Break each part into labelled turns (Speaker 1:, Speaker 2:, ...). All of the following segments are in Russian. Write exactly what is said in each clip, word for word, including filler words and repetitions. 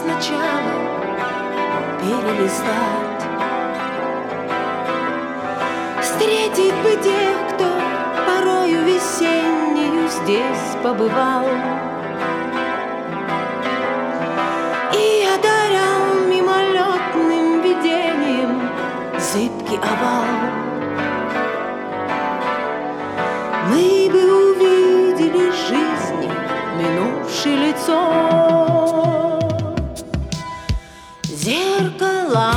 Speaker 1: сначала перелистать. Встретить бы тех, кто порою весеннюю здесь побывал и одарял мимолетным видением зыбкий овал. Мы бы увидели жизни минувшее лицо зеркалом.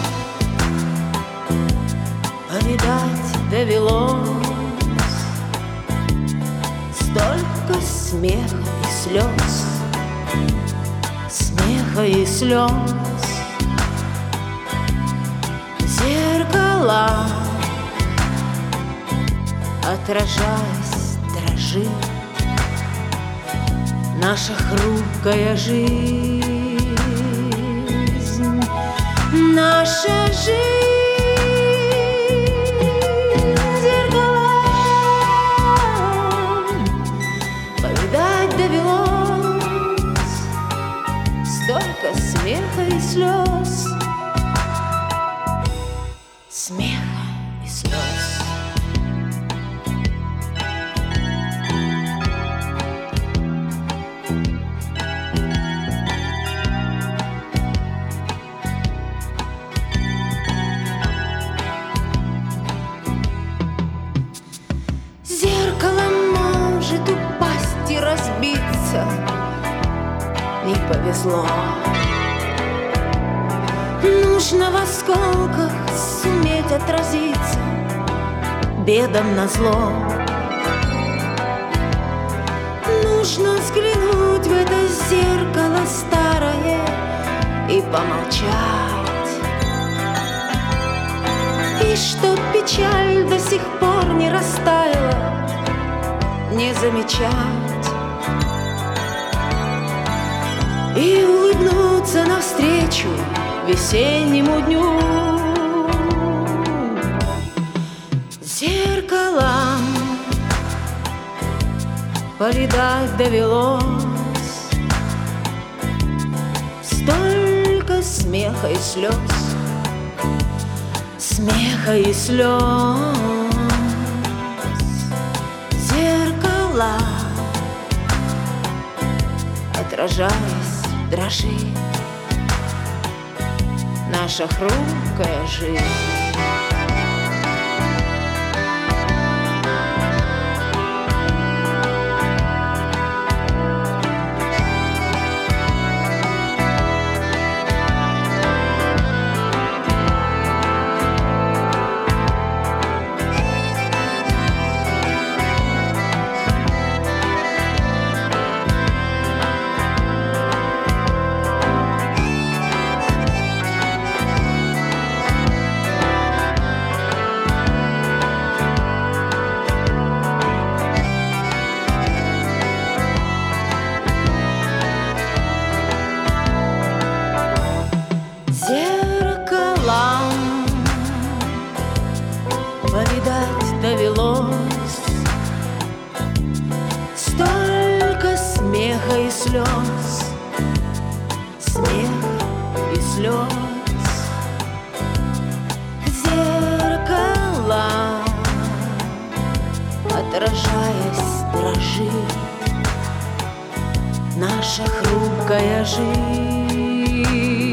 Speaker 1: Повидать довелось столько смеха и слез, смеха и слез. Зеркала, отражаясь, дрожит наша хрупкая жизнь, наша жизнь. Зеркала, повидать довелось столько смеха и слез, смеха и слез. Зеркало может упасть и разбиться, не повезло. Нужно в осколках суметь отразиться бедам назло. Нужно взглянуть в это зеркало старое и помолчать, и что печаль до сих пор не растаяла, не замечать, и улыбнуться навстречу весеннему дню. Зеркалом повидать довелось столько смеха и слез, смеха и слез. Зеркала, отражаясь, дрожит наша хрупкая жизнь. Повидать довелось столько смеха и слез, смех и слез. Зеркала, отражаясь, дрожит наша хрупкая жизнь.